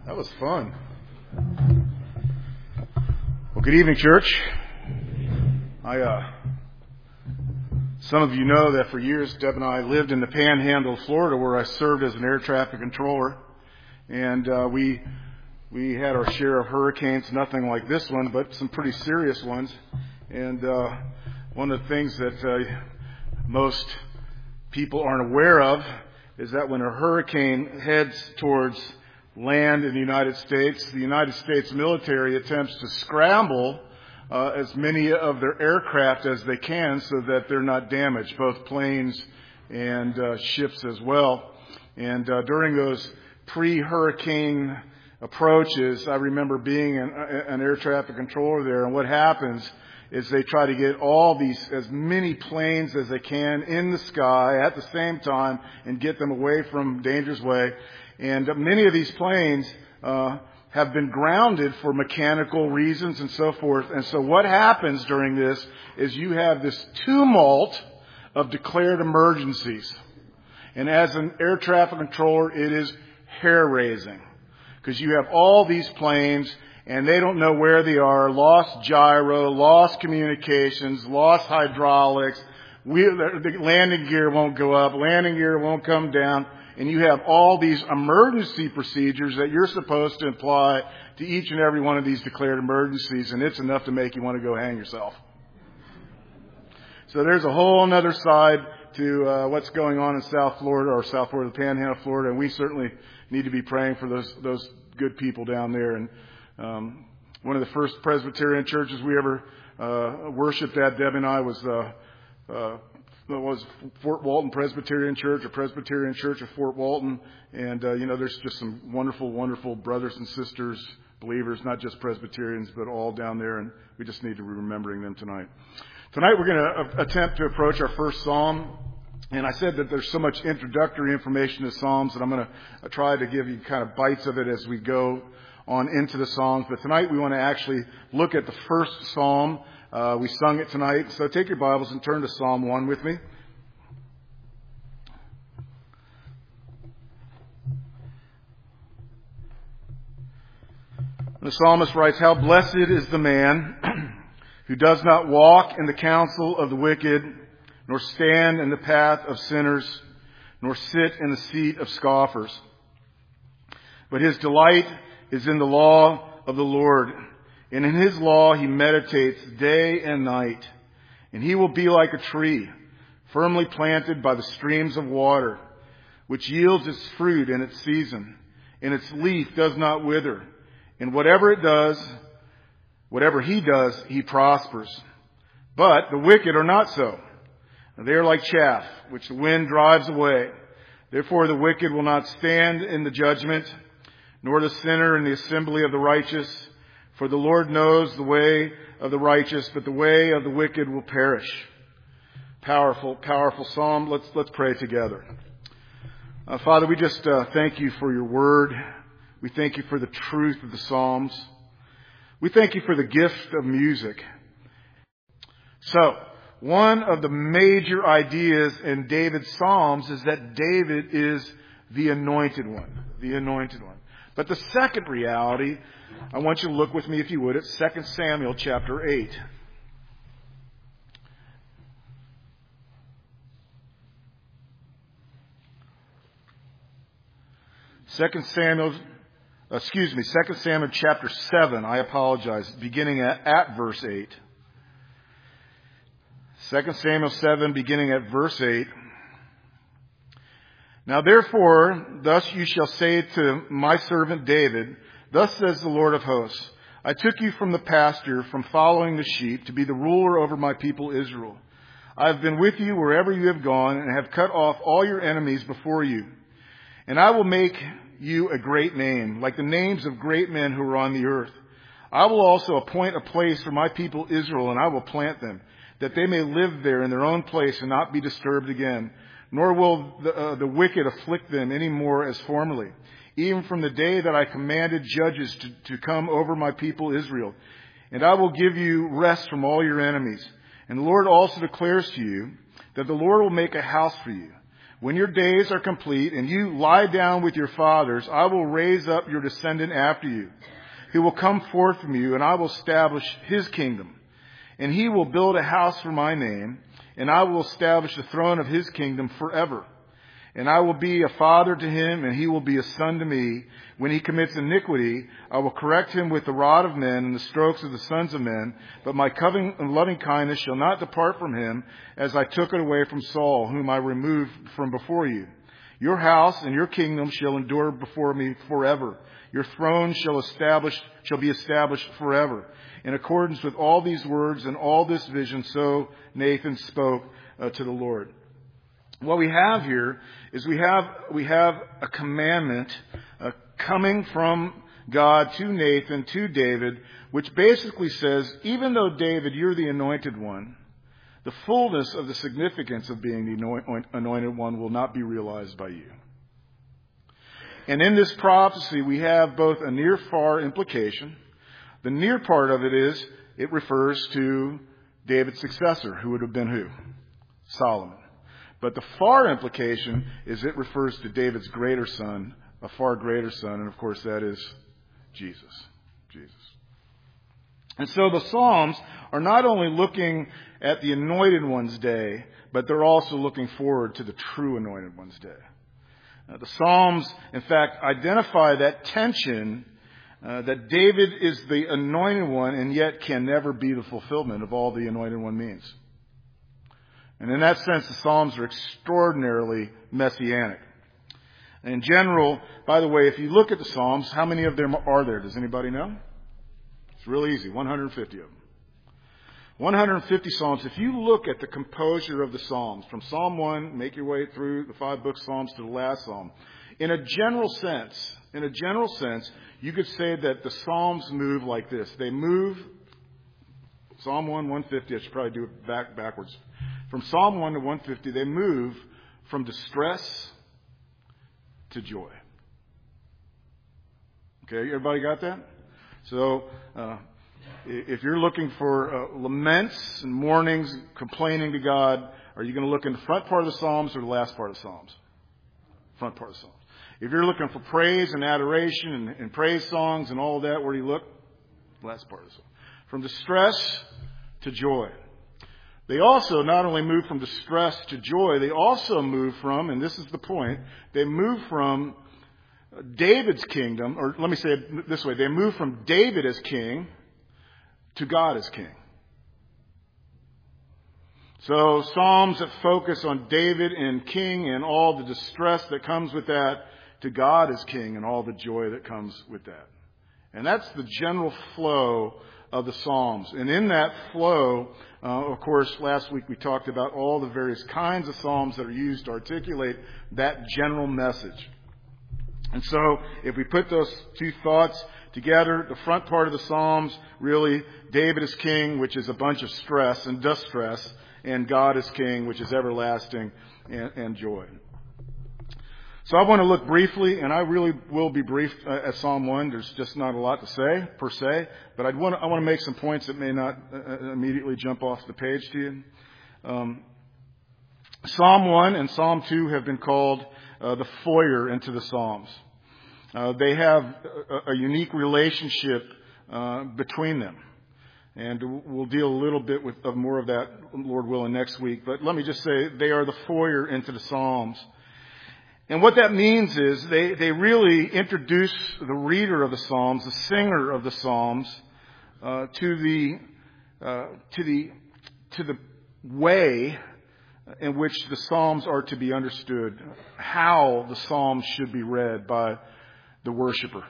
That was fun. Well, good evening, church. Some of you know that for years, Deb and I lived in the Panhandle of Florida, where I served as an air traffic controller, and we had our share of hurricanes. Nothing like this one, but some pretty serious ones. And one of the things that most people aren't aware of is that when a hurricane heads towards land in the United States military attempts to scramble as many of their aircraft as they can so that they're not damaged, both planes and ships as well. And during those pre-hurricane approaches, I remember being an air traffic controller there, and what happens is they try to get as many planes as they can in the sky at the same time and get them away from danger's way. And many of these planes have been grounded for mechanical reasons and so forth. And so what happens during this is you have this tumult of declared emergencies. And as an air traffic controller, it is hair-raising, because you have all these planes and they don't know where they are, lost gyro, lost communications, lost hydraulics. The landing gear won't go up, landing gear won't come down. And you have all these emergency procedures that you're supposed to apply to each and every one of these declared emergencies, and it's enough to make you want to go hang yourself. So there's a whole other side to what's going on in South Florida, the Panhandle of Florida, and we certainly need to be praying for those good people down there. And one of the first Presbyterian churches we ever worshipped at, Deb and I, was Fort Walton Presbyterian Church, or Presbyterian Church of Fort Walton. And, there's just some wonderful, wonderful brothers and sisters, believers, not just Presbyterians, but all down there. And we just need to be remembering them tonight. Tonight we're going to attempt to approach our first Psalm. And I said that there's so much introductory information to Psalms that I'm going to try to give you kind of bites of it as we go on into the Psalms. But tonight we want to actually look at the first Psalm. We sung it tonight. So take your Bibles and turn to Psalm 1 with me. The psalmist writes, "How blessed is the man who does not walk in the counsel of the wicked, nor stand in the path of sinners, nor sit in the seat of scoffers. But his delight is in the law of the Lord, and in his law he meditates day and night. And he will be like a tree, firmly planted by the streams of water, which yields its fruit in its season, and its leaf does not wither. And whatever he does, he prospers. But the wicked are not so. They are like chaff, which the wind drives away. Therefore the wicked will not stand in the judgment, nor the sinner in the assembly of the righteous. For the Lord knows the way of the righteous, but the way of the wicked will perish." Powerful, powerful psalm. Let's pray together. Father, we just thank you for your word. We thank you for the truth of the Psalms. We thank you for the gift of music. So, one of the major ideas in David's Psalms is that David is the anointed one. The anointed one. But the second reality, I want you to look with me, if you would, at 2 Samuel chapter 8. Second Samuel chapter 7, I apologize, beginning at verse 8. 2 Samuel 7, beginning at verse 8. "Now therefore, thus you shall say to my servant David, thus says the Lord of hosts, I took you from the pasture, from following the sheep, to be the ruler over my people Israel. I have been with you wherever you have gone, and have cut off all your enemies before you. And I will make you a great name, like the names of great men who are on the earth. I will also appoint a place for my people Israel, and I will plant them, that they may live there in their own place and not be disturbed again. Nor will the wicked afflict them any more as formerly, even from the day that I commanded judges to come over my people Israel. And I will give you rest from all your enemies. And the Lord also declares to you that the Lord will make a house for you. When your days are complete and you lie down with your fathers, I will raise up your descendant after you, who will come forth from you, and I will establish his kingdom. And he will build a house for my name, and I will establish the throne of his kingdom forever. And I will be a father to him, and he will be a son to me. When he commits iniquity, I will correct him with the rod of men and the strokes of the sons of men. But my covenant and loving kindness shall not depart from him, as I took it away from Saul, whom I removed from before you. Your house and your kingdom shall endure before me forever. Your throne shall be established forever. In accordance with all these words and all this vision, so Nathan spoke to the Lord. What we have here is we have a commandment coming from God to Nathan, to David, which basically says, even though David, you're the anointed one, the fullness of the significance of being the anointed one will not be realized by you. And in this prophecy, we have both a near-far implication. The near part of it is, it refers to David's successor, who would have been who? Solomon. But the far implication is it refers to David's greater son, a far greater son, and of course that is Jesus. And so the Psalms are not only looking at the anointed one's day, but they're also looking forward to the true anointed one's day. The Psalms, in fact, identify that tension that David is the anointed one and yet can never be the fulfillment of all the anointed one means. And in that sense, the Psalms are extraordinarily messianic. In general, by the way, if you look at the Psalms, how many of them are there? Does anybody know? It's really easy, 150 of them. 150 Psalms. If you look at the composure of the Psalms, from Psalm 1, make your way through the 5 book Psalms to the last Psalm, in a general sense, you could say that the Psalms move like this. They move, Psalm 1, 150, I should probably do it backwards. From Psalm 1 to 150, they move from distress to joy. Okay, everybody got that? So, if you're looking for laments and mournings, complaining to God, are you going to look in the front part of the Psalms or the last part of the Psalms? Front part of the Psalms. If you're looking for praise and adoration and praise songs and all of that, where do you look? Last part of the Psalms. From distress to joy. They also not only move from distress to joy, they also move from, and this is the point, they move from David's kingdom, or let me say it this way, they move from David as king to God as king. So Psalms that focus on David and king and all the distress that comes with that, to God as king and all the joy that comes with that. And that's the general flow of the Psalms. And in that flow, of course, last week we talked about all the various kinds of Psalms that are used to articulate that general message. And so, if we put those two thoughts together, the front part of the Psalms, really, David is king, which is a bunch of stress and distress, and God is king, which is everlasting and joy. So I want to look briefly, and I really will be brief at Psalm 1. There's just not a lot to say, per se, but I want to make some points that may not immediately jump off the page to you. Psalm 1 and Psalm 2 have been called the foyer into the Psalms. They have a unique relationship between them. And we'll deal a little bit with more of that, Lord willing, next week. But let me just say they are the foyer into the Psalms. And what that means is they really introduce the reader of the Psalms, the singer of the Psalms, to the way in which the Psalms are to be understood, how the Psalms should be read by the worshiper.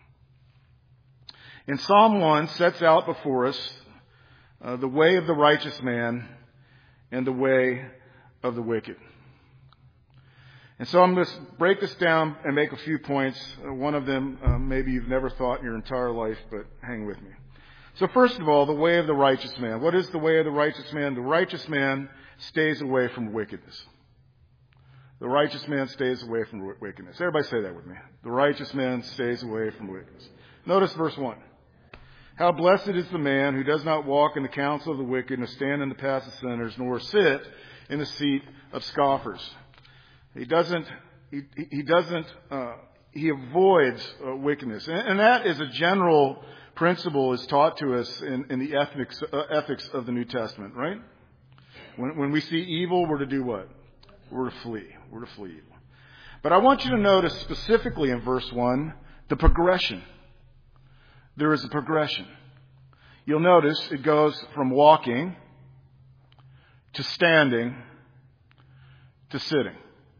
And Psalm 1 sets out before us the way of the righteous man and the way of the wicked. And so I'm going to break this down and make a few points. One of them maybe you've never thought in your entire life, but hang with me. So first of all, the way of the righteous man. What is the way of the righteous man? The righteous man stays away from wickedness. The righteous man stays away from wickedness. Everybody say that with me. The righteous man stays away from wickedness. Notice verse 1. How blessed is the man who does not walk in the counsel of the wicked, nor stand in the path of sinners, nor sit in the seat of scoffers. He avoids wickedness. And that is a general principle is taught to us in the ethics of the New Testament, right? When we see evil, we're to do what? We're to flee. We're to flee evil. But I want you to notice specifically in verse 1, the progression. There is a progression. You'll notice it goes from walking to standing to sitting.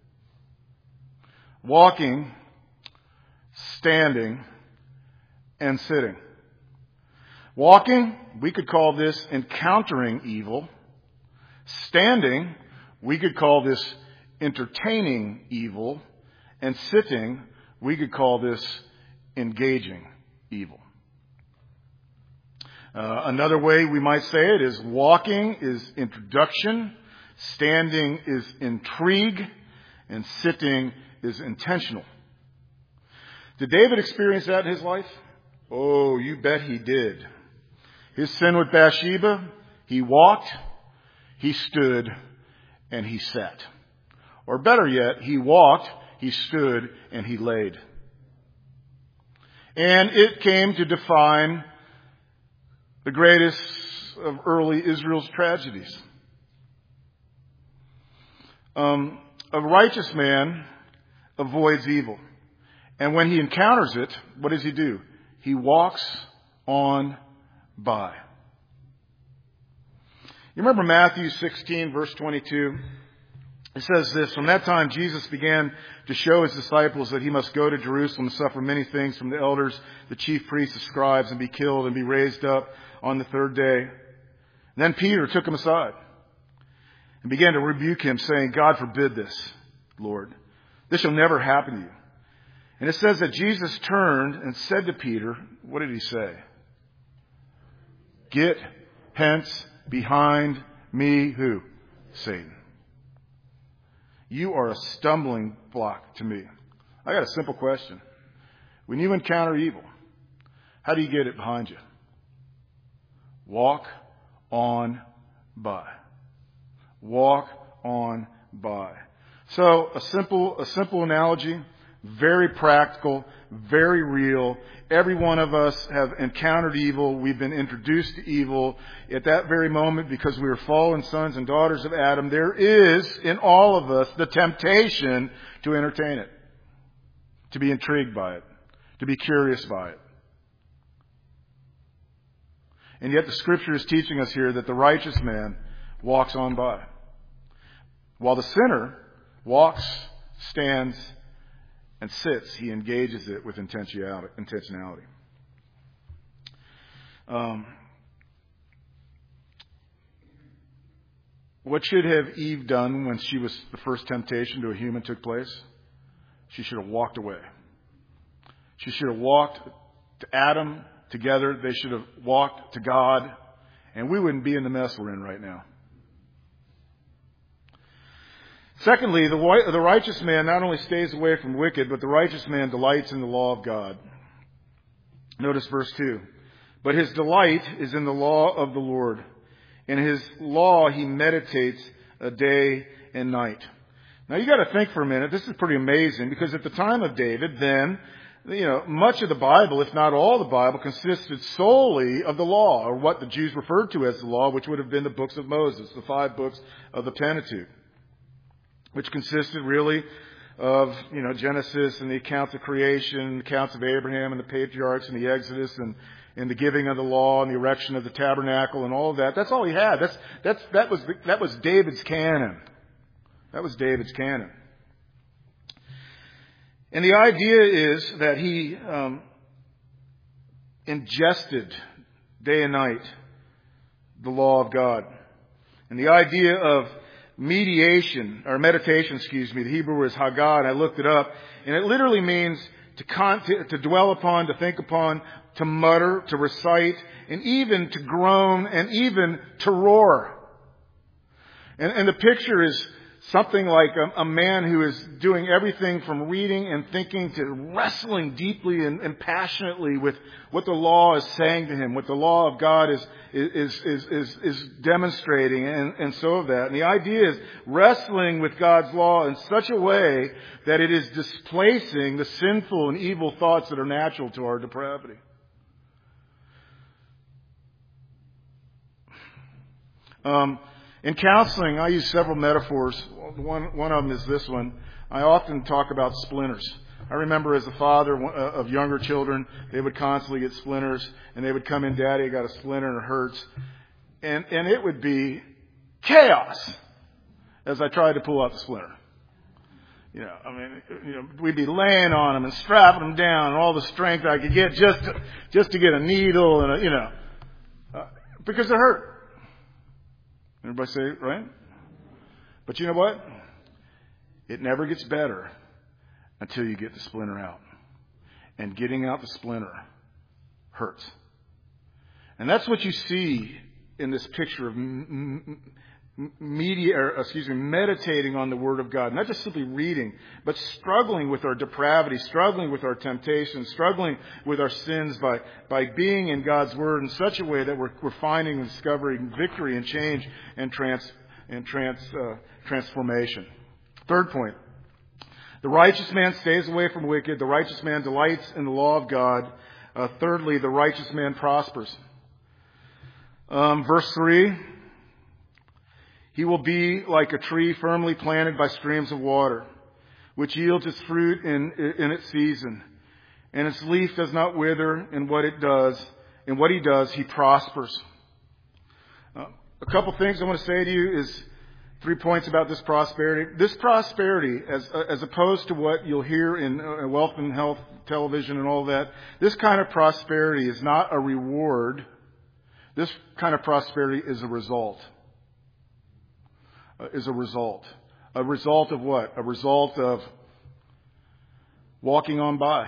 Walking, standing, and sitting. Walking, we could call this encountering evil. Standing, we could call this entertaining evil. And sitting, we could call this engaging evil. Another way we might say it is walking is introduction, standing is intrigue, and sitting is intentional. Did David experience that in his life? Oh, you bet he did. His sin with Bathsheba, he walked, he stood, and he sat. Or better yet, he walked, he stood, and he laid. And it came to define the greatest of early Israel's tragedies. A righteous man avoids evil. And when he encounters it, what does he do? He walks on by. You remember Matthew 16, verse 22? It says this, from that time Jesus began to show his disciples that he must go to Jerusalem and suffer many things from the elders, the chief priests, the scribes, and be killed and be raised up on the third day. Then Peter took him aside and began to rebuke him, saying, God forbid this, Lord. This shall never happen to you. And it says that Jesus turned and said to Peter, what did he say? Get hence behind me, who? Satan. You are a stumbling block to me. I got a simple question. When you encounter evil, how do you get it behind you? Walk on by. Walk on by. So a simple analogy, very practical, very real. Every one of us have encountered evil. We've been introduced to evil at that very moment because we are fallen sons and daughters of Adam. There is in all of us the temptation to entertain it, to be intrigued by it, to be curious by it. And yet the Scripture is teaching us here that the righteous man walks on by, while the sinner walks, stands, and sits. He engages it with intentionality. What should have Eve done when the first temptation to a human took place? She should have walked away. She should have walked to Adam together. They should have walked to God, and we wouldn't be in the mess we're in right now. Secondly, the righteous man not only stays away from wicked, but the righteous man delights in the law of God. Notice verse 2. But his delight is in the law of the Lord. In his law he meditates day and night. Now you got to think for a minute. This is pretty amazing because at the time of David, then, much of the Bible, if not all the Bible, consisted solely of the law, or what the Jews referred to as the law, which would have been the books of Moses, the 5 books of the Pentateuch, which consisted really of, Genesis and the accounts of creation, accounts of Abraham and the patriarchs and the Exodus and the giving of the law and the erection of the tabernacle and all of that. That's all he had. That was David's canon. That was David's canon. And the idea is that he ingested day and night the law of God. And the idea of meditation, the Hebrew is Haggah, and I looked it up, and it literally means to dwell upon, to think upon, to mutter, to recite, and even to groan, and even to roar. And the picture is something like a man who is doing everything from reading and thinking to wrestling deeply and passionately with what the law is saying to him, what the law of God is demonstrating, and so of that. And the idea is wrestling with God's law in such a way that it is displacing the sinful and evil thoughts that are natural to our depravity. In counseling, I use several metaphors. One of them is this one. I often talk about splinters. I remember as a father of younger children, they would constantly get splinters, and they would come in, Daddy, I got a splinter and it hurts. And it would be chaos as I tried to pull out the splinter. We'd be laying on them and strapping them down, and all the strength I could get just to get a needle and because it hurt. Everybody say it, right? But you know what? It never gets better until you get the splinter out. And getting out the splinter hurts. And that's what you see in this picture of meditating on the Word of God. Not just simply reading, but struggling with our depravity, struggling with our temptations, struggling with our sins by being in God's Word in such a way that we're finding and discovering victory and change and transformation. Third point. The righteous man stays away from wicked. The righteous man delights in the law of God. Thirdly, the righteous man prospers. Verse 3. He will be like a tree firmly planted by streams of water, which yields its fruit in its season. And its leaf does not wither, and what he does, he prospers. A couple things I want to say to you is 3 points about this prosperity. This prosperity, as opposed to what you'll hear in Wealth and Health television and all that, this kind of prosperity is not a reward. This kind of prosperity is a result. A result. A result of what? A result of walking on by.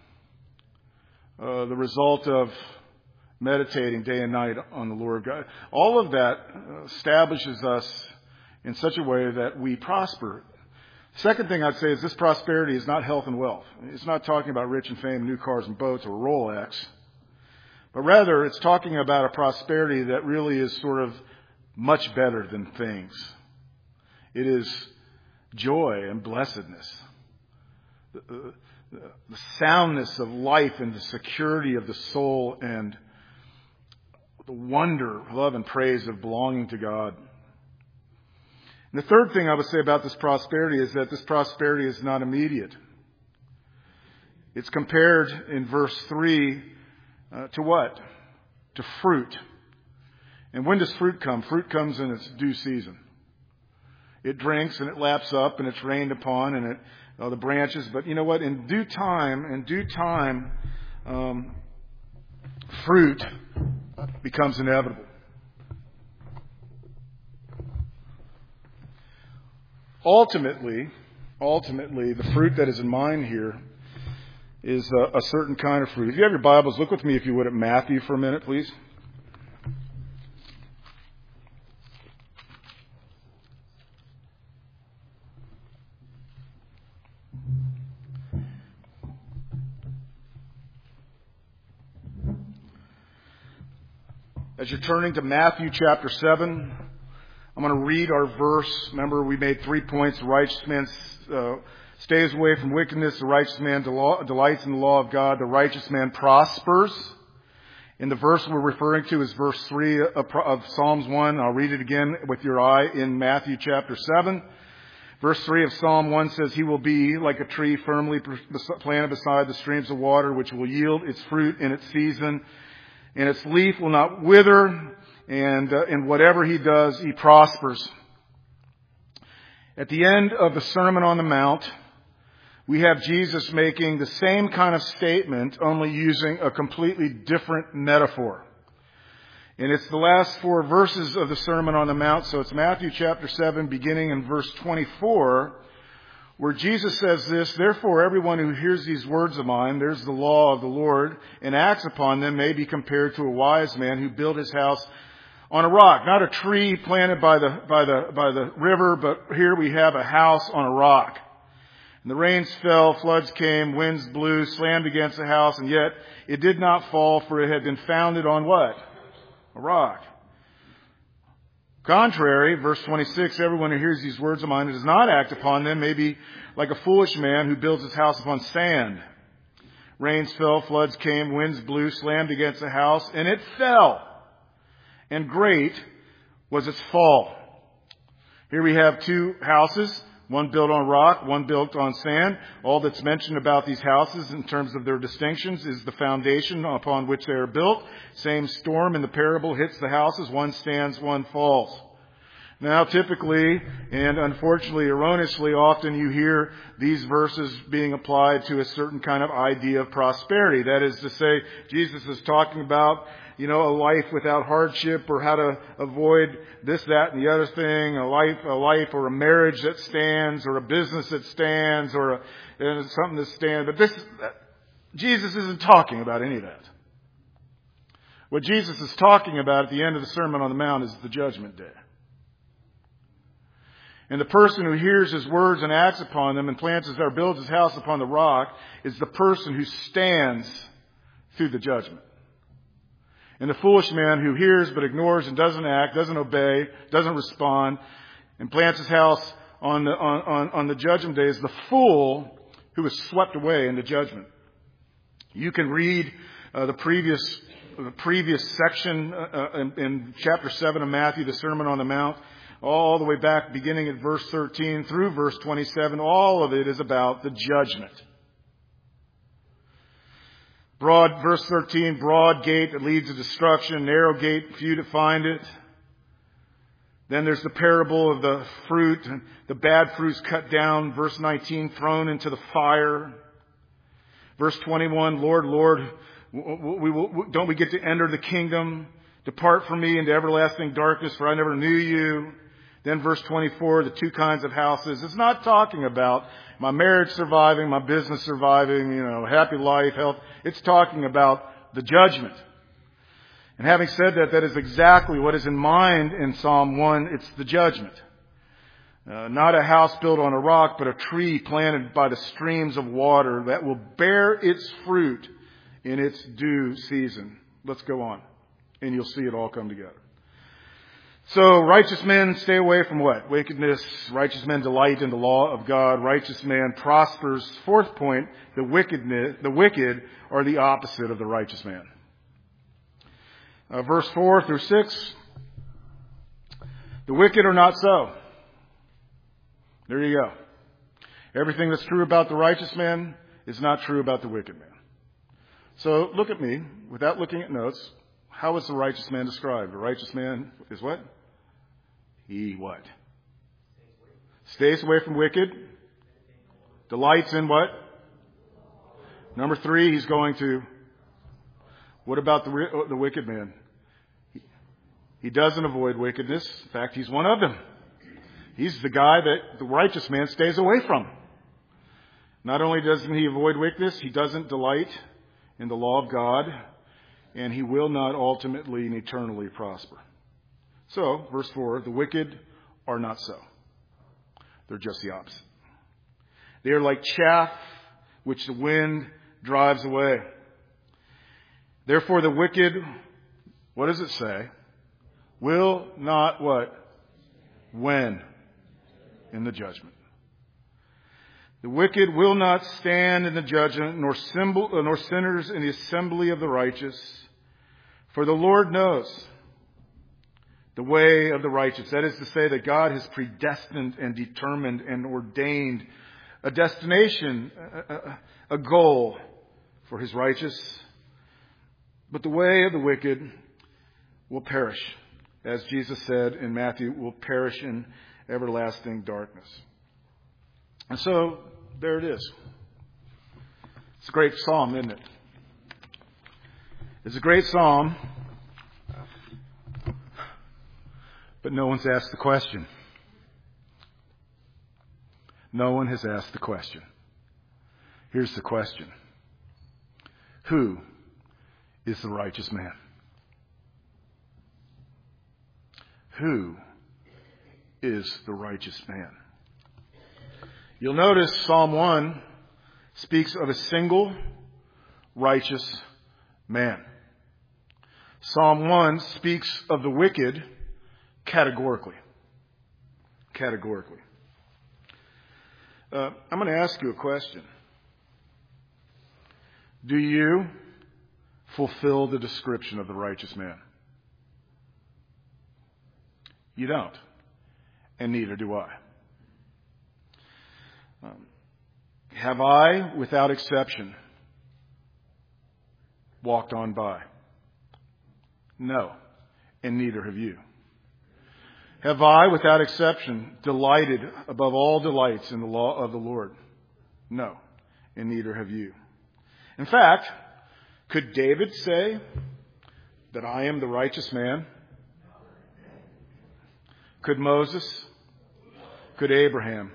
The result of meditating day and night on the Lord God. All of that establishes us in such a way that we prosper. Second thing I'd say is this prosperity is not health and wealth. It's not talking about rich and fame, new cars and boats, or Rolex. But rather, it's talking about a prosperity that really is sort of much better than things. It is joy and blessedness. The soundness of life and the security of the soul and the wonder, love, and praise of belonging to God. And the third thing I would say about this prosperity is that this prosperity is not immediate. It's compared in verse 3 to what? To fruit. And when does fruit come? Fruit comes in its due season. It drinks and it laps up and it's rained upon and the branches. But you know what? In due time, fruit becomes inevitable. Ultimately, the fruit that is in mind here is a certain kind of fruit. If you have your Bibles, look with me, if you would, at Matthew for a minute, please. As you're turning to Matthew chapter 7, I'm going to read our verse. Remember, we made 3 points. The righteous man stays away from wickedness. The righteous man delights in the law of God. The righteous man prospers. And the verse we're referring to is verse 3 of Psalms 1. I'll read it again with your eye in Matthew chapter 7. Verse 3 of Psalm 1 says, He will be like a tree firmly planted beside the streams of water, which will yield its fruit in its season. And its leaf will not wither, and whatever he does, he prospers. At the end of the Sermon on the Mount, we have Jesus making the same kind of statement, only using a completely different metaphor. And it's the last 4 verses of the Sermon on the Mount, so it's Matthew chapter 7, beginning in verse 24, where Jesus says this, Therefore everyone who hears these words of mine, there's the law of the Lord, and acts upon them may be compared to a wise man who built his house on a rock. Not a tree planted by the river, but here we have a house on a rock. And the rains fell, floods came, winds blew, slammed against the house, and yet it did not fall, for it had been founded on what? A rock. Contrary, verse 26, everyone who hears these words of mine and does not act upon them may be like a foolish man who builds his house upon sand. Rains fell, floods came, winds blew, slammed against the house, and it fell. And great was its fall. Here we have two houses, one built on rock, one built on sand. All that's mentioned about these houses in terms of their distinctions is the foundation upon which they are built. Same storm in the parable hits the houses. One stands, one falls. Now, typically, and unfortunately erroneously, often you hear these verses being applied to a certain kind of idea of prosperity. That is to say, Jesus is talking about, a life without hardship, or how to avoid this, that, and the other thing, a life or a marriage that stands, or a business that stands, or something that stands. But Jesus isn't talking about any of that. What Jesus is talking about at the end of the Sermon on the Mount is the judgment day. And the person who hears his words and acts upon them and plants or builds his house upon the rock is the person who stands through the judgment. And the foolish man who hears but ignores and doesn't act, doesn't obey, doesn't respond, and plants his house on the judgment day is the fool who is swept away into judgment. You can read the previous section in chapter 7 of Matthew, the Sermon on the Mount, all the way back, beginning at verse 13 through verse 27. All of it is about the judgment. Verse 13, broad gate that leads to destruction, narrow gate, few to find it. Then there's the parable of the fruit, and the bad fruit's cut down. Verse 19, thrown into the fire. Verse 21, Lord, Lord, don't we get to enter the kingdom? Depart from me into everlasting darkness, for I never knew you. Then verse 24, the two kinds of houses. It's not talking about my marriage surviving, my business surviving, happy life, health. It's talking about the judgment. And having said that, that is exactly what is in mind in Psalm 1. It's the judgment. Not a house built on a rock, but a tree planted by the streams of water that will bear its fruit in its due season. Let's go on, and you'll see it all come together. So, righteous men stay away from what? Wickedness. Righteous men delight in the law of God. Righteous man prospers. Fourth point, the wicked are the opposite of the righteous man. Verse 4 through 6. The wicked are not so. There you go. Everything that's true about the righteous man is not true about the wicked man. So, look at me, without looking at notes. How is the righteous man described? The righteous man is what? He what? Stays away from wicked. Delights in what? Number 3, he's going to... What about the wicked man? He doesn't avoid wickedness. In fact, he's one of them. He's the guy that the righteous man stays away from. Not only doesn't he avoid wickedness, he doesn't delight in the law of God, and he will not ultimately and eternally prosper. So, verse 4, the wicked are not so. They're just the opposite. They are like chaff which the wind drives away. Therefore the wicked, what does it say? Will not what? When? In the judgment. The wicked will not stand in the judgment, nor sinners in the assembly of the righteous. For the Lord knows the way of the righteous. That is to say that God has predestined and determined and ordained a destination, a goal for his righteous. But the way of the wicked will perish. As Jesus said in Matthew, will perish in everlasting darkness. And so, there it is. It's a great psalm, isn't it? It's a great psalm, but no one's asked the question. No one has asked the question. Here's the question. Who is the righteous man? Who is the righteous man? You'll notice Psalm 1 speaks of a single righteous man. Psalm 1 speaks of the wicked categorically. Categorically. I'm going to ask you a question. Do you fulfill the description of the righteous man? You don't. And neither do I. Have I, without exception, walked on by? No. And neither have you. Have I, without exception, delighted above all delights in the law of the Lord? No. And neither have you. In fact, could David say that I am the righteous man? Could Moses? Could Abraham?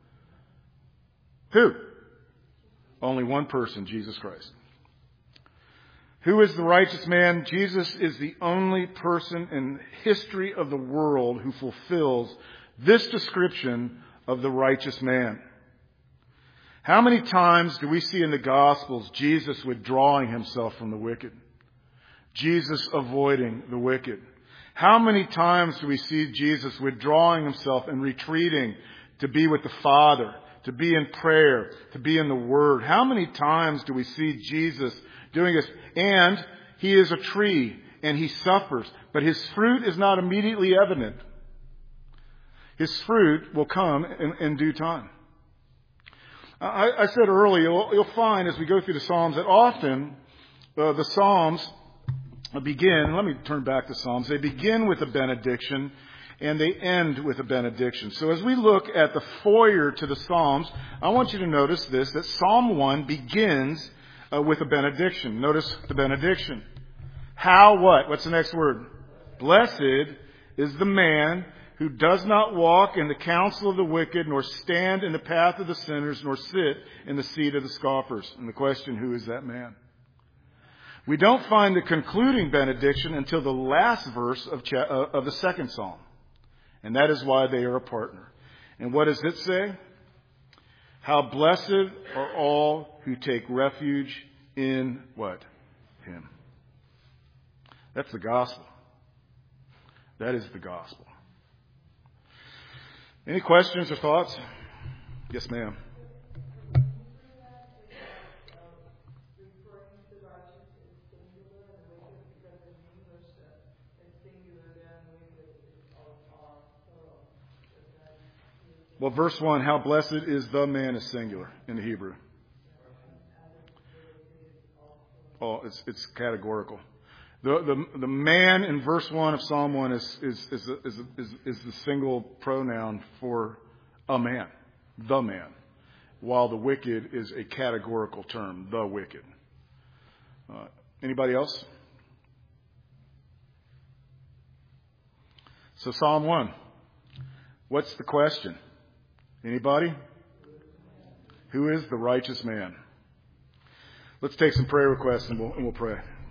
Who? Only one person, Jesus Christ. Who is the righteous man? Jesus is the only person in the history of the world who fulfills this description of the righteous man. How many times do we see in the Gospels Jesus withdrawing himself from the wicked? Jesus avoiding the wicked. How many times do we see Jesus withdrawing himself and retreating to be with the Father, to be in prayer, to be in the Word? How many times do we see Jesus doing this? And he is a tree and he suffers, but his fruit is not immediately evident. His fruit will come in due time. I said earlier, you'll find as we go through the Psalms that often the Psalms begin, let me turn back to Psalms, they begin with a benediction and they end with a benediction. So as we look at the foyer to the Psalms, I want you to notice this, that Psalm 1 begins with a benediction. Notice the benediction. How what? What's the next word? Blessed is the man who does not walk in the counsel of the wicked, nor stand in the path of the sinners, nor sit in the seat of the scoffers. And the question, who is that man? We don't find the concluding benediction until the last verse of the second psalm. And that is why they are a partner. And what does it say? How blessed are all who take refuge in what? Him. That's the gospel. That is the gospel. Any questions or thoughts? Yes, ma'am. Well, verse 1, how blessed is the man is singular in the Hebrew. Oh, it's categorical. The man in verse 1 of Psalm 1 is the single pronoun for a man, the man, while the wicked is a categorical term, the wicked. Anybody else? So Psalm 1, what's the question? Anybody? Who is the righteous man? Let's take some prayer requests and we'll pray.